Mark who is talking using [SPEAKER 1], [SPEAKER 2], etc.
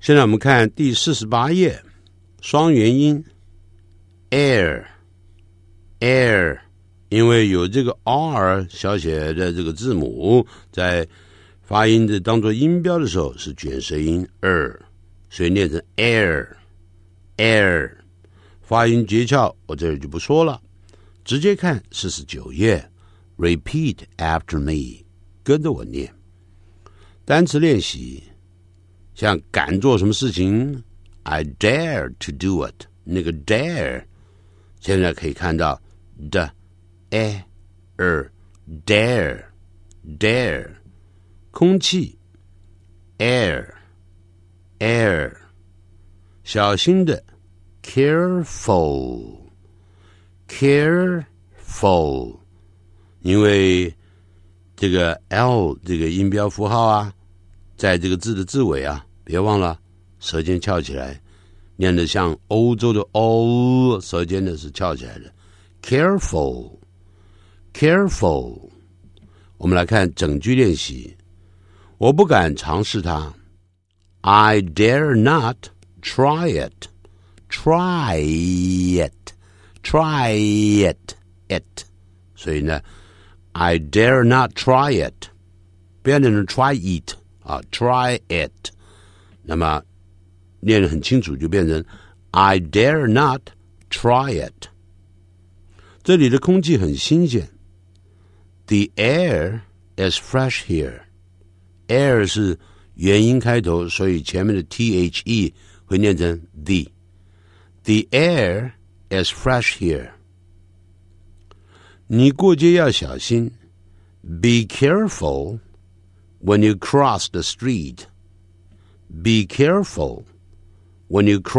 [SPEAKER 1] 现在我们看第48页，双元音 air， 因为有这个 R 小写的这个字母，在发音的当作音标的时候是卷舌音 所以念成 air。发音诀窍我这里就不说了，直接看49页 Repeat after me， 跟着我念。单词练习，像敢做什么事情 I dare to do it， 那个 dare 现在可以看到的 dare， 空气 air， 小心的 careful， 因为这个 L 这个音标符号啊，在这个字的字尾啊，别忘了舌尖翘起来，念得像欧洲的 O， 舌尖的是翘起来的 careful。 我们来看整句练习，我不敢尝试它 I dare not try it， 所以呢I dare not try it， 不要念成 try it 啊 ，try it， 那么念得很清楚就变成 I dare not try it。 这里的空气很新鲜， The air is fresh here， air 是元音开头，所以前面的 the 会念成 the air is fresh here。 你过街要小心 Be careful when you cross the street， Be careful when you cross